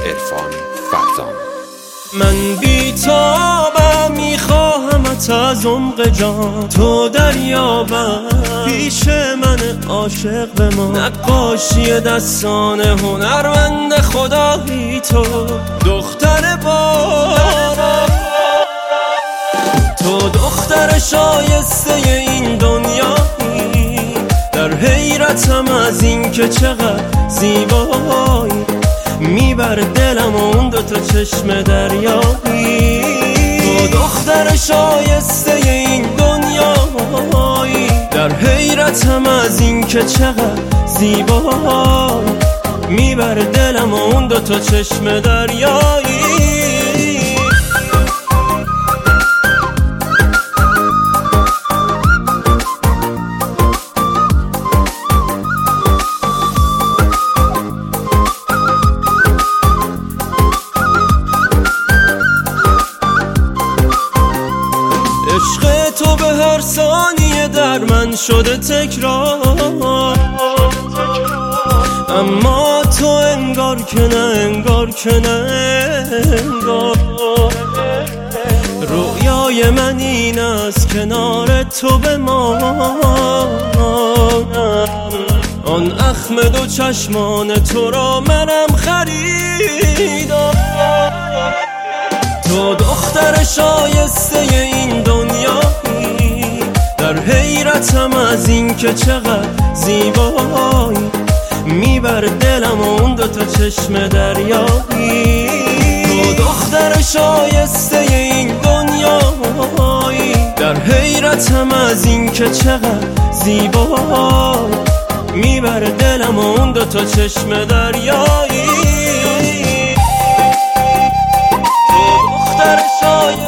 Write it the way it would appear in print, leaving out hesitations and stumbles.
عرفان فرزان. من بی‌تابم میخواهمت از عمق جان، تو دریابم پیش من عاشق بمان. نقاشی دستان هنرمند خدایی تو، دختر باران، تو دختر شایسته این دنیایی. در حیرتم از این که چقدر زیبایی، میبر دلم اون دوتا چشم دریایی. تو دختر شایسته این دنیایی، در حیرتم از این که چقدر زیبایی، میبر دلم اون دوتا چشم دریایی. عشق تو به هر ثانیه در من شده تکرار، اما تو انگار که نه، انگار که نه انگار. رویای من این است کنار تو بمانم، آن اخم دو چشمان تو را منم خریدم. تو دختر شایسته این دنیایی، در حیرتم از این که چقدر زیبایی، میبر دلم اون دوتا چشم دریایی. تو دختر شایسته این دنیایی، در حیرتم از این که چقدر زیبایی، میبر دلم اون دوتا چشم دریایی. دختر شایسته